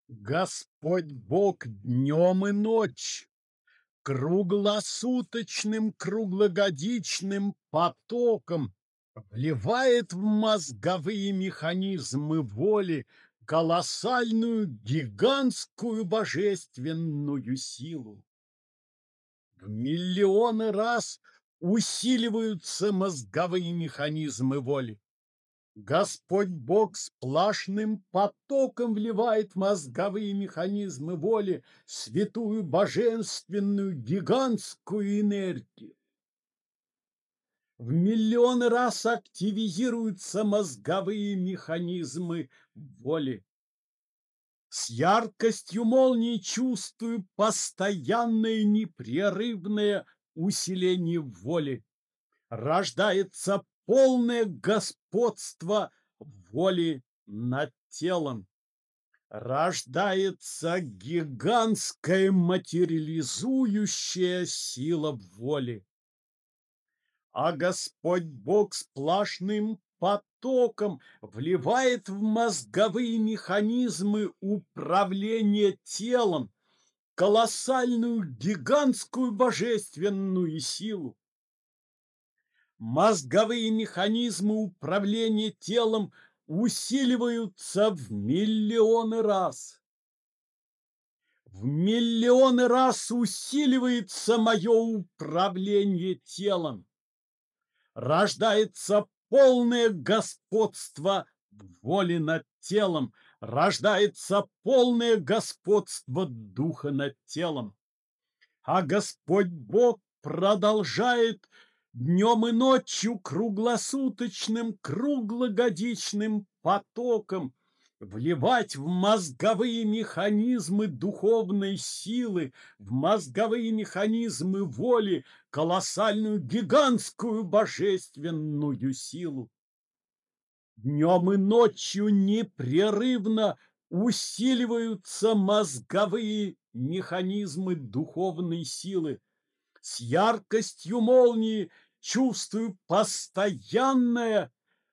Господь Бог днем и ночь, круглосуточным, круглогодичным потоком вливает в мозговые механизмы воли колоссальную, гигантскую божественную силу. В миллионы раз усиливаются мозговые механизмы воли. Господь Бог сплошным потоком вливает в мозговые механизмы воли святую, божественную, гигантскую энергию. В миллионы раз активизируются мозговые механизмы воли. С яркостью молнии чувствую постоянное непрерывное усиление воли. Рождается полное господство воли над телом. Рождается гигантская материализующая сила воли. А Господь Бог сплошным потоком вливает в мозговые механизмы управления телом колоссальную, гигантскую божественную силу. Мозговые механизмы управления телом усиливаются в миллионы раз. В миллионы раз усиливается мое управление телом. Рождается полное господство воли над телом. Рождается полное господство духа над телом. А Господь Бог продолжает днем и ночью круглосуточным, круглогодичным потоком вливать в мозговые механизмы духовной силы, в мозговые механизмы воли колоссальную, гигантскую божественную силу. Днем и ночью непрерывно усиливаются мозговые механизмы духовной силы. С яркостью молнии чувствую постоянное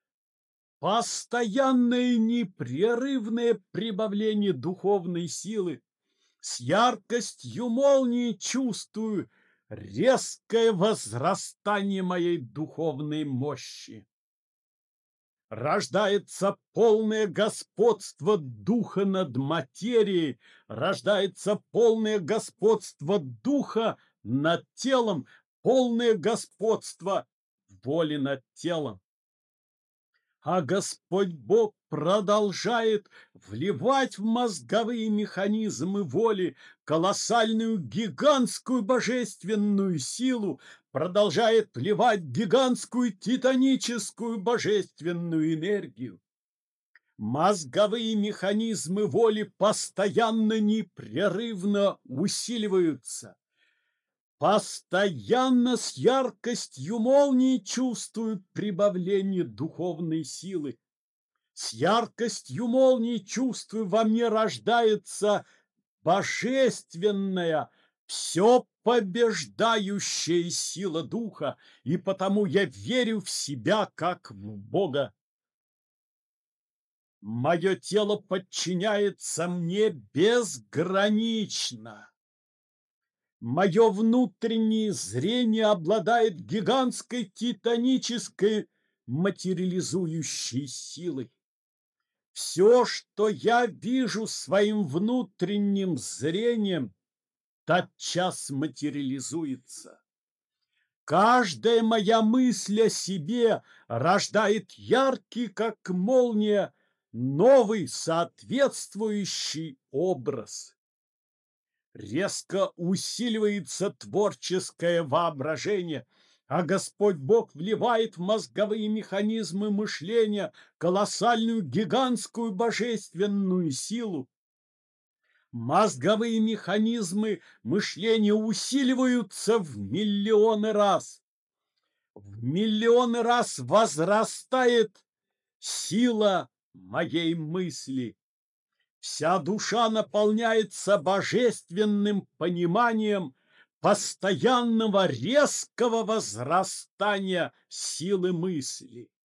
непрерывное прибавление духовной силы. С яркостью молнии чувствую резкое возрастание моей духовной мощи. Рождается полное господство духа над материей, рождается полное господство духа над телом, полное господство воли над телом. А Господь Бог продолжает вливать в мозговые механизмы воли колоссальную, гигантскую божественную силу, продолжает вливать гигантскую, титаническую божественную энергию. Мозговые механизмы воли постоянно, непрерывно усиливаются. Постоянно с яркостью молнии чувствую прибавление духовной силы. С яркостью молнии чувствую, во мне рождается божественная, все побеждающая сила духа, и потому я верю в себя, как в Бога. Мое тело подчиняется мне безгранично. Мое внутреннее зрение обладает гигантской титанической материализующей силой. Все, что я вижу своим внутренним зрением, тотчас материализуется. Каждая моя мысль о себе рождает яркий, как молния, новый соответствующий образ. Резко усиливается творческое воображение, а Господь Бог вливает в мозговые механизмы мышления колоссальную, гигантскую божественную силу. Мозговые механизмы мышления усиливаются в миллионы раз. В миллионы раз возрастает сила моей мысли. Вся душа наполняется божественным пониманием постоянного резкого возрастания силы мысли.